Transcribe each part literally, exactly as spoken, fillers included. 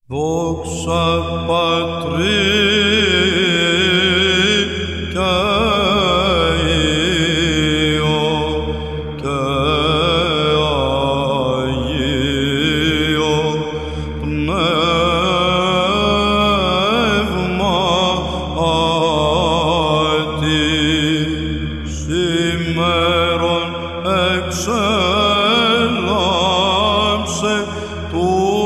Δόξα Πατρί και Υιό και Αγίο Πνεύμα Άτι σήμερον εξέλαμψε του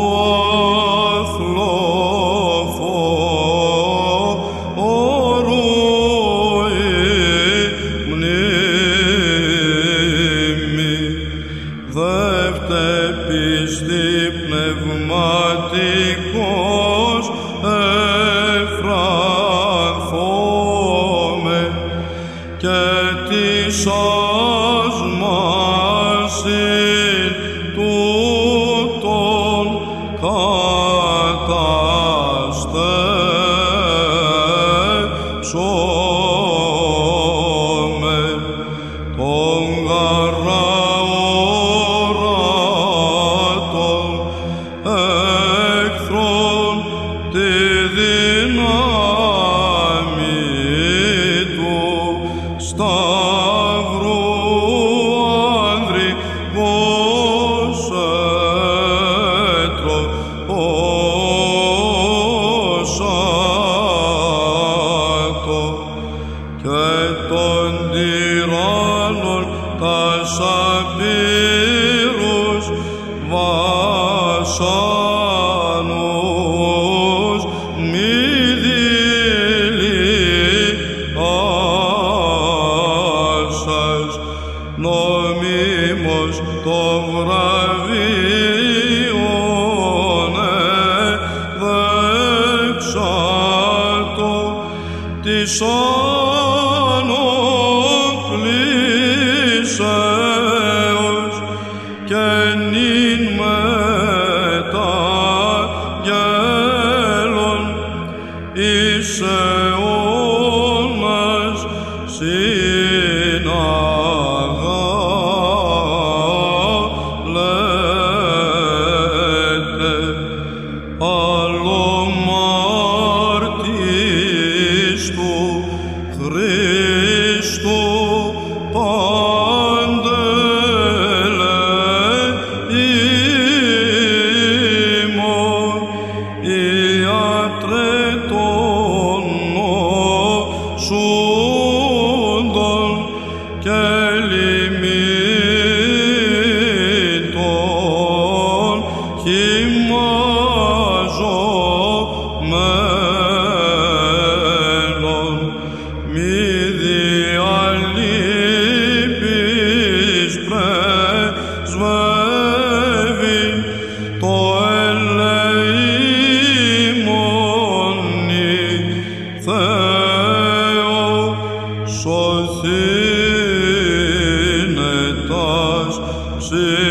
Δεύτε πιστή πνευματικός εφρανθώμε και της ασμάσιν τούτων καταστέψομε τον γαρά εχθρόν τη δύναμη του σταυρού ανδρικός έτροποσάτο και των τυράννων τας απείρους βασάνους μη δειλιάσας νομίμως το βραβείον εδέξατο της ανοπλήσεως και νυν μετά γέλων εις αιώνας συναγάλετε αλλομάρτης του Χριστού πάντελε ημών ιατρέ των νοσούντων και λυμήτων χυμαζομένων μη διαλείπεις πρεσβεύει το ελεήμονι Θεό σωθήνε τας